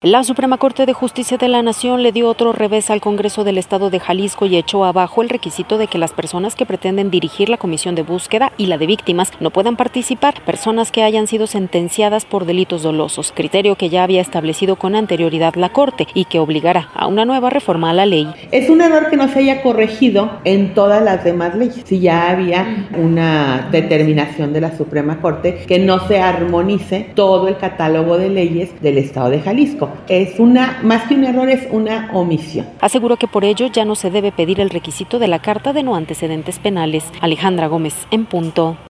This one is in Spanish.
La Suprema Corte de Justicia de la Nación le dio otro revés al Congreso del Estado de Jalisco y echó abajo el requisito de que las personas que pretenden dirigir la comisión de búsqueda y la de víctimas no puedan participar personas que hayan sido sentenciadas por delitos dolosos, criterio que ya había establecido con anterioridad la Corte y que obligará a una nueva reforma a la ley. Es un error que no se haya corregido en todas las demás leyes. Si ya había una determinación de la Suprema Corte que no se armonice todo el catálogo de leyes del Estado de Jalisco. Es más que un error, es una omisión. Aseguró que por ello ya no se debe pedir el requisito de la carta de no antecedentes penales. Alejandra Gómez, en punto.